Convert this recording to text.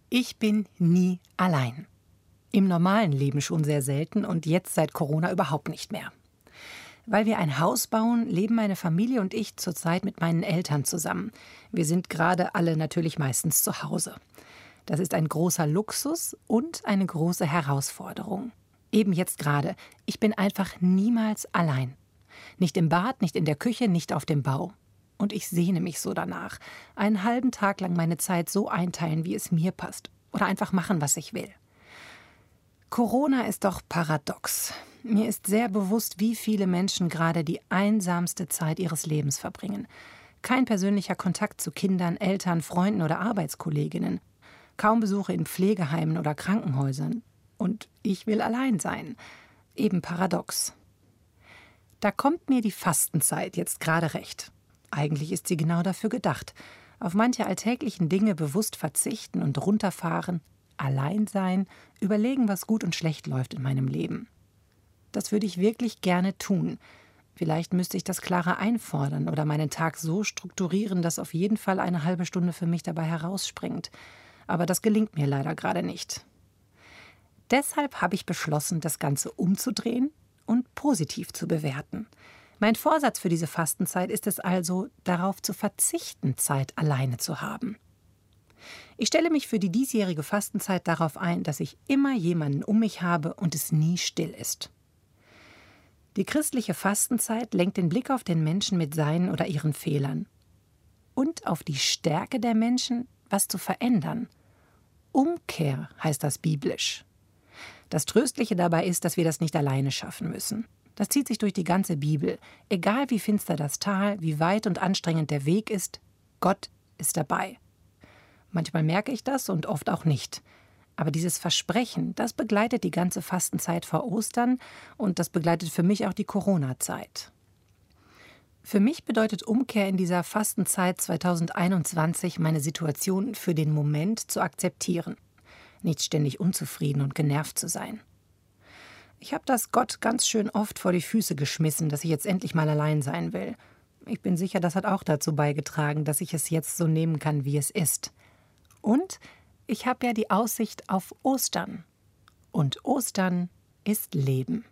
Ich bin nie allein. Im normalen Leben schon sehr selten und jetzt seit Corona überhaupt nicht mehr. Weil wir ein Haus bauen, leben meine Familie und ich zurzeit mit meinen Eltern zusammen. Wir sind gerade alle natürlich meistens zu Hause. Das ist ein großer Luxus und eine große Herausforderung. Eben jetzt gerade. Ich bin einfach niemals allein. Nicht im Bad, nicht in der Küche, nicht auf dem Bau. Und ich sehne mich so danach. Einen halben Tag lang meine Zeit so einteilen, wie es mir passt. Oder einfach machen, was ich will. Corona ist doch paradox. Mir ist sehr bewusst, wie viele Menschen gerade die einsamste Zeit ihres Lebens verbringen. Kein persönlicher Kontakt zu Kindern, Eltern, Freunden oder Arbeitskolleginnen. Kaum Besuche in Pflegeheimen oder Krankenhäusern. Und ich will allein sein. Eben paradox. Da kommt mir die Fastenzeit jetzt gerade recht. Eigentlich ist sie genau dafür gedacht. Auf manche alltäglichen Dinge bewusst verzichten und runterfahren, allein sein, überlegen, was gut und schlecht läuft in meinem Leben. Das würde ich wirklich gerne tun. Vielleicht müsste ich das klarer einfordern oder meinen Tag so strukturieren, dass auf jeden Fall eine halbe Stunde für mich dabei herausspringt. Aber das gelingt mir leider gerade nicht. Deshalb habe ich beschlossen, das Ganze umzudrehen und positiv zu bewerten. Mein Vorsatz für diese Fastenzeit ist es also, darauf zu verzichten, Zeit alleine zu haben. Ich stelle mich für die diesjährige Fastenzeit darauf ein, dass ich immer jemanden um mich habe und es nie still ist. Die christliche Fastenzeit lenkt den Blick auf den Menschen mit seinen oder ihren Fehlern und auf die Stärke der Menschen, was zu verändern. Umkehr heißt das biblisch. Das Tröstliche dabei ist, dass wir das nicht alleine schaffen müssen. Das zieht sich durch die ganze Bibel. Egal wie finster das Tal, wie weit und anstrengend der Weg ist, Gott ist dabei. Manchmal merke ich das und oft auch nicht. Aber dieses Versprechen, das begleitet die ganze Fastenzeit vor Ostern und das begleitet für mich auch die Corona-Zeit. Für mich bedeutet Umkehr in dieser Fastenzeit 2021, meine Situation für den Moment zu akzeptieren. Nicht ständig unzufrieden und genervt zu sein. Ich habe das Gott ganz schön oft vor die Füße geschmissen, dass ich jetzt endlich mal allein sein will. Ich bin sicher, das hat auch dazu beigetragen, dass ich es jetzt so nehmen kann, wie es ist. Und ich habe ja die Aussicht auf Ostern. Und Ostern ist Leben.